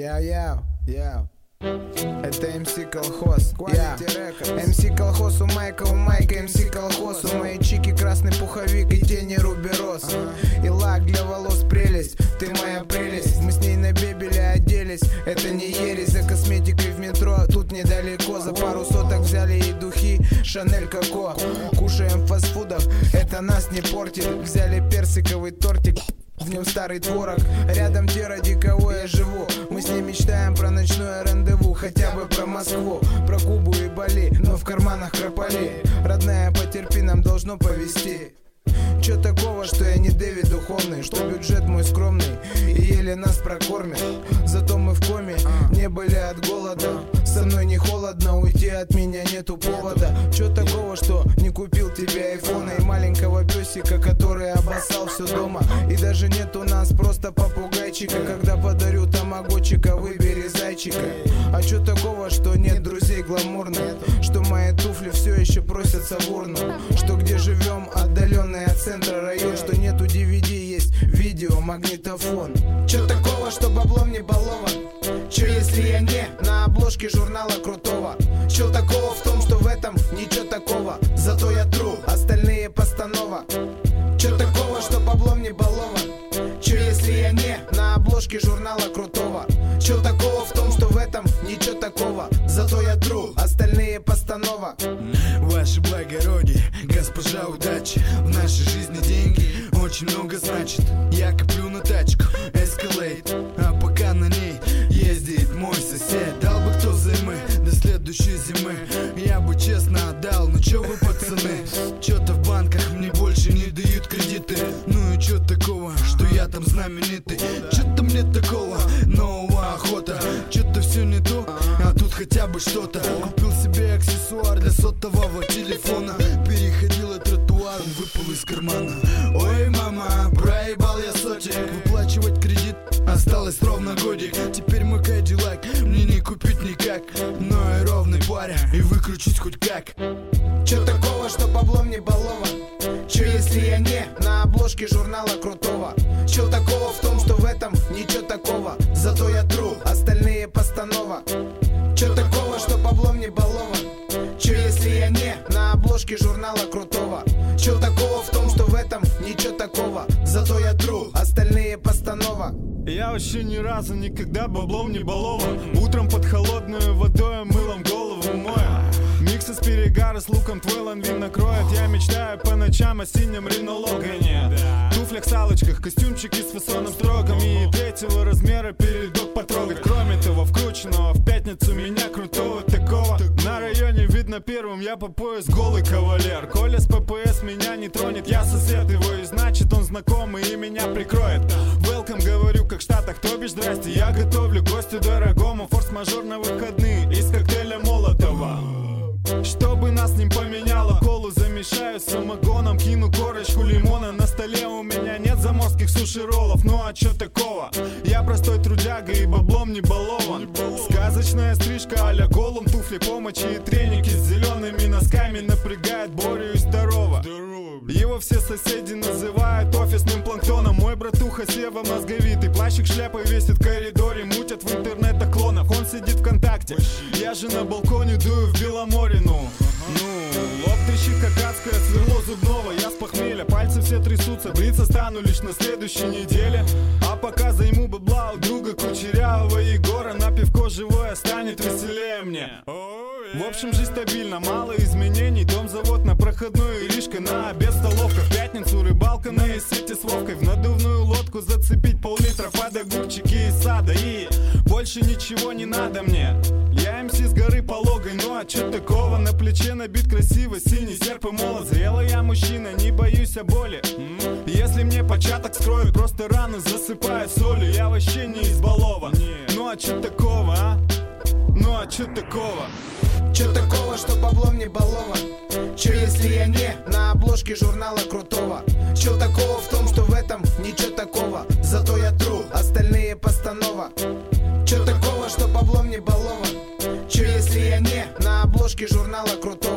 Это МС Колхоз, МС Колхоз, у Майка, МС Колхоз. У моей чики красный пуховик и тени рубероз. И лак для волос прелесть, ты моя прелесть. Мы с ней на бебеле оделись, это не ересь. За косметикой в метро, тут недалеко. За пару соток взяли и духи Шанель Коко. Кушаем в фастфудах, это нас не портит. Взяли персиковый тортик, в нем старый творог. Рядом те, ради кого я живу. Мы с ней мечтаем про ночное рандеву. Хотя бы про Москву, про Кубу и Бали. Но в карманах крополи. Родная, потерпи, нам должно повезти. Чё такого, что я не Дэвид духовный, что бюджет мой скромный и еле нас прокормят. Зато мы в коме, не были от голода. Со мной не холодно, уйти от меня нету повода. Чё такого, что не купил тебе айфона и маленького песика, который обоссал все дома. И даже нет у нас просто попугайчика. Когда подарю тамагочика, выбери зайчика. А чё такого, что нет друзей гламурных, что мои туфли все еще просятся в урну, что где живем отдаленный от центра район, что нету DVD, есть видео, магнитофон. Чё такого, что баблом не балован? Чё если я не на обложке журнала крутого? Чё такого в том, что в этом ничего такого? Зато я тру, остальные постанова. Чё такого, что баблом не балован? Чё если я не на обложке журнала крутого? Чё такого в том, что в этом ничего такого? Зато я тру, остальные постанова. Ваше благородие, госпожа удачи, в нашей жизни деньги очень много значит. Я коплю на тачку Escalade, а пока на ней ездит мой сосед. Дал бы кто взаймы до следующей зимы, я бы честно отдал. Ну чё вы, пацаны, чё-то в банках мне больше не дают кредиты. Ну и чё такого, что я там знаменитый? Чё-то мне такого нового охота. Чё-то все не то, а тут хотя бы что-то. Купил себе аксессуар для сотового телефона. Переходил от тротуара, он выпал из кармана. Ой, мама, проебал я сотик. Выплачивать кредит осталось ровно годик. Теперь мой Кадиллак мне не купить никак, но и ровный паря, и выкручусь хоть как. Чё такого, что баблом не балован? Чё если я не на обложке журнала крутого? Чё такого в том, что в этом ничего такого? Зато я тру, остальные постанова. Чё такого, что баблом не балован? Чё если я не на обложке журнала крутого? Чё такого в том, что в этом ничего такого? Зато я тру, остальные постанова. Я вообще ни разу никогда баблом не балован. Утром под холодную водой мылом голову мою. Микс из перегара с луком твой ланвин накроет. Я мечтаю по ночам о синем Рено Логане, туфлях, салочках, костюмчики с фасоном строгом и третьего размера передок потрогать. Кроме того, вкрученного в пятницу меня крутого такого на районе видно первым. Я по пояс голый кавалер. Коля с ППС меня не тронет, я сосед его, и значит он знакомый и меня прикроет. Welcome, говорю, как в Штатах, то бишь здрасте. Я готовлю гостю дорогому форс-мажор на выходные из коктейля Молотова. Чтобы нас не поменяло, колу замешаю с самогоном, кину корочку лимона. На столе у меня нет заморских суши-роллов. Ну а чё такого? Я простой трудяга и баблом не балован. Сказочная стрижка а-ля Голум, туфли, помощи и треники с зелеными носками напрягает Борю и здорово. Его все соседи называют офисным планктоном. Мой братуха Сева мозговитый, плащик шляпой весит в коридоре, мутят в интернетах клонов. Он сидит ВКонтакте, я же на балконе дую в Беломорину. Лоб трещит как адское сверло зубного. Я с похмелья, пальцы все трясутся. Бриться стану лишь на следующей неделе. А пока займу бабла у друга кучерявого Егора, на пивко живое станет веселее мне. В общем, жизнь стабильна, мало изменений. Дом-завод на проходной, Иришка на обед, столовка. В пятницу рыбалка на сети с Вовкой. В надувную лодку зацепить пол-литра под огурчики из сада. И больше ничего не надо мне. Я МС с горы пологой, ну а чё такого? На плече набит красиво синий серп и молот. Зрелый я мужчина, не боюсь о боли. Если мне початок скроют, просто раны засыпают солью. Я вообще не избалован. Ну а чё такого, а? Ну а чё такого? Чё такого, что баблом не балован? Чё если я не на обложке журнала крутого? Чё такого в том, что в этом ничего такого? Зато я тру, остальные постанова. Чё такого, что баблом не балован? Чё если я не на обложке журнала крутого?